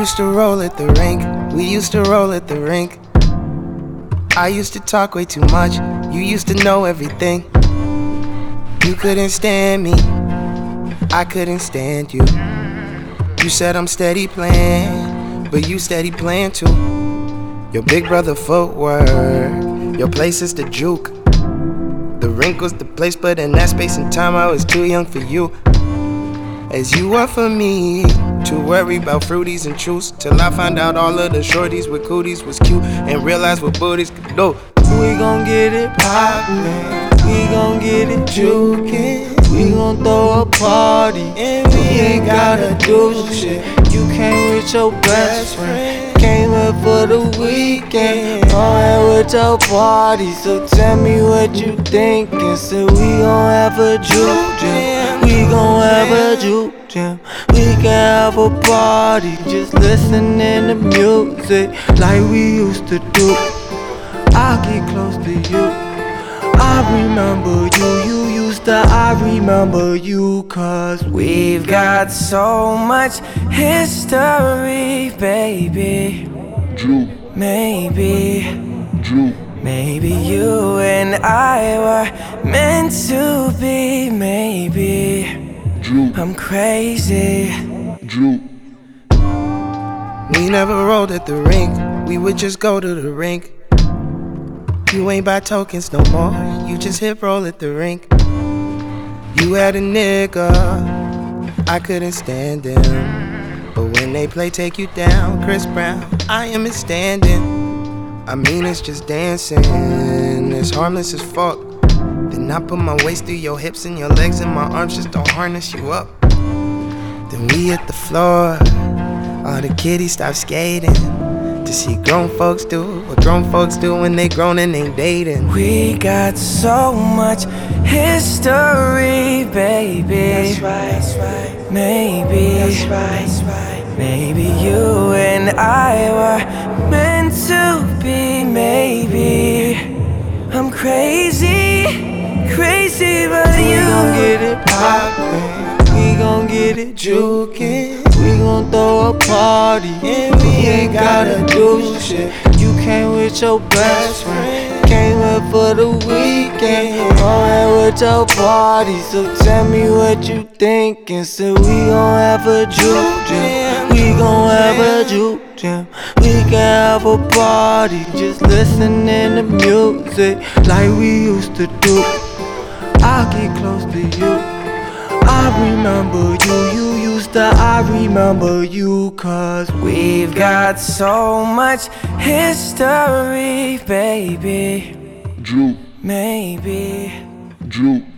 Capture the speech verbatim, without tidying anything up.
used to roll at the rink, we used to roll at the rink. I used to talk way too much, you used to know everything. You couldn't stand me, I couldn't stand you. You said I'm steady playing, but you steady playing too. Your big brother footwork, your place is the juke. The rink was the place, but in that space and time I was too young for you. As you were for me, to worry about fruities and truths, till I found out all of the shorties with cooties was cute, and realized what booties could do. We gon' get it poppin', we gon' get it jukin'. We gon' throw a party, and we ain't gotta do shit. You came with your best friend, came here for the weekend, on here with your party. So tell me what you thinkin'. So we gon' have a juke jam, we gon' have a juke jam. We can have a party, just listening to music like we used to do. I'll get close to you, I remember you, you used to, I remember you. Cause we've got so much history, baby. Drew. Maybe Drew. Maybe you and I were meant to be. Maybe Drew. I'm crazy. Drew. We never rolled at the rink, we would just go to the rink. You ain't buy tokens no more, you just hit roll at the rink. You had a nigga, I couldn't stand him, but when they play Take You Down, Chris Brown, I am it standing. I mean it's just dancing, it's harmless as fuck. Then I put my waist through your hips and your legs and my arms just don't harness you up. Then we hit the floor, all the kiddies stop skating, to see grown folks do what grown folks do when they grown and ain't dating. We got so much history, baby. That's right, that's right. Maybe, that's right, that's right. Maybe you and I were meant to be. Maybe I'm crazy, crazy, but you. We gon' get it poppin', we gon' get it jukin'. We gon' throw a party, and we ain't gotta do shit. You came with your best friend, came here for the weekend, on here with your party. So tell me what you thinkin'. So we gon' have a juke jam, we gon' have a juke jam. We can have a party, just listening to music like we used to do. I'll get close to you, I remember you, you used to, I remember you. Cause we've got so much history, baby. Drew. Maybe Drew.